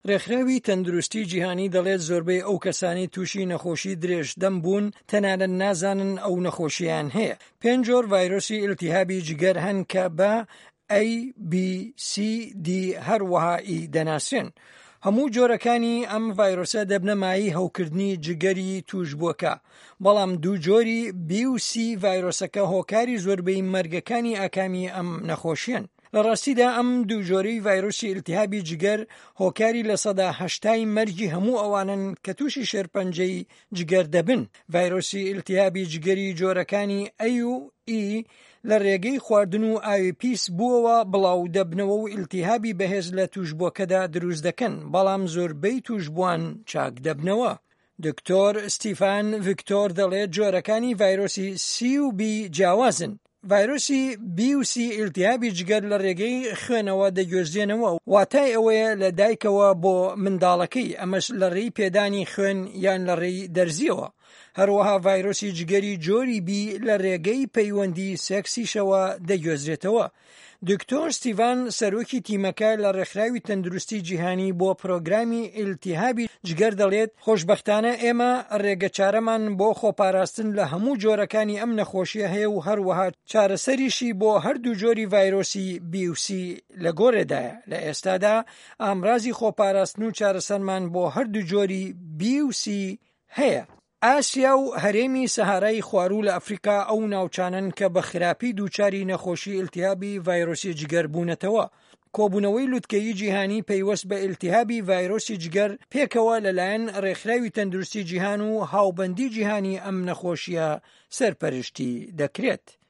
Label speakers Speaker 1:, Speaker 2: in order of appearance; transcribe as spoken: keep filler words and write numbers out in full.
Speaker 1: ڕێکخراوی تەندروستی جیهانی دەڵێت زۆربەی ئەو کەسانی تووشی نەخۆشی درێژدەم بوون تەنانەت نازانن ئەو نەخۆشییان هەیە. پێنج جۆر ڤایرۆسی ئیلتیهابی جگەر هەن کە بە ئەی بی سی دی هەروەها ئی دەناسێن. هەموو جۆرەکانی ئەم ڤایرۆسە دەبنە مای هەوکردنی جگەری توشبووەکە، بەڵام دوو جۆری بی و سی ڤایرۆسەکە هۆکاری زۆربەی مەرگەکانی ئاکامی ئەم نەخۆشیەن. لە ڕاستیدا ئەم دوو جۆرەی ڤایرۆسی ئیلتیهابی جگەر هۆکاری لە سەدا هەشتای مەرگی هەموو ئەوانن کە تووشی شێرپەنجەی جگەر دەبن. ڤایرۆسی ئیلتیهابی جگەری جۆرەکانی ئەی و ئی لە ڕێگەی خواردن و ئاوی پیس بووەوە بڵاو دەبنەوە و ئیلتیهابی بەهێز لە توشبووەکەدا دروست دەکەن، بەڵام زۆربەی توشبووان چاک دەبنەوە. دکتۆر ستیفان ڤیکتۆر دەڵێت جۆرەکانی ڤایرۆسی سی و بی جیاوازن. ڤایرۆسی بی و سی ئیلتیهابی جگەر لە ڕێگەی خوێنەوە دەگوێزرێنەوە، واتای ئەوەیە لە دایکەوە بۆ منداڵەکەی، ئەمەش لە ڕێی پێدانی خوێن یان لە ڕێی دەرزیەوە. هەروەها ڤایرۆسی جگەری جۆری بی لە ڕێگەی پەیوەندی سێکسیشەوە دەگوێزرێتەوە. دکتۆر ستیڤان سەرۆکی تیمەکە لە ڕێکخراوی تەندروستی جیهانی بۆ پرۆگرامی ئیلتیهابی جگەر دەڵێت خۆشبەختانە ئێمە ڕێگەچارەمان بۆ خۆپاراستن لە هەموو جۆرەکانی ئەم نەخۆشیە هەیە و هەروەها چارەسەریشی بۆ هەردوو جۆری ڤایرۆسی بی و سی لە گۆڕێدایە. لە ئێستادا ئامرازی خۆپاراستن و چارەسەرمان بۆ هەردوو جۆری بی و سی هەیە. ئاسیا و هەرێمی سەهارای خواروو لە ئەفریقا ئەو ناوچانن کە بە خراپی دووچاری نەخۆشی ئیلتیهابی ڤایرۆسی جگەر بوونەتەوە. کۆبوونەوەی لوتکەیی جیهانی پەیوەست بە ئیلتیهابی ڤایرۆسی جگەر پێکەوە لەلایەن ڕێکخراوی تەندروستی جیهان و هاوبەندی جیهانی ئەم نەخۆشیە سەرپەرشتی دەکرێت.